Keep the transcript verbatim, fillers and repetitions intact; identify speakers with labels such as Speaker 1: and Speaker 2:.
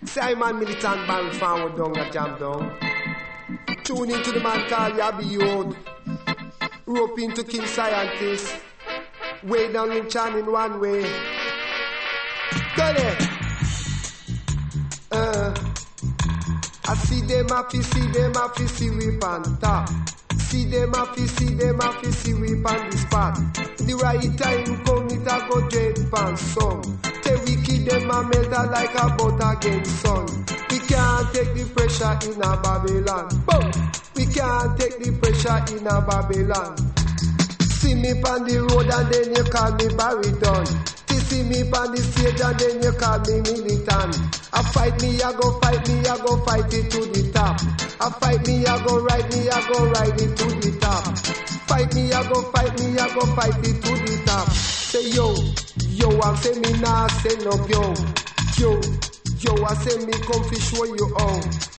Speaker 1: Say man militant band forward down a jam down. Tune into the man called Yabby Yod. Rope into King Scientist. Way down in Chan in one way. Go there. Uh, I see them happy, see them happy, see we pan top. See them happy, see them happy, see we pan the spot. The right time come, it a go dread pan some. Say we keep them a melt like a butter against sun. We can't take the pressure in a Babylon. Boom! We can't take the pressure in a Babylon. See me on the road and then you call me baritone. You see me on the stage and then you call me militant. I fight me, I go fight me, I go fight it to the top. I fight me, I go ride me, I go ride it to the top. Fight me, I go fight me, I go fight it to the top. Say yo, yo, I say me nah say no yo. Yo, yo, I say me come fi show you all.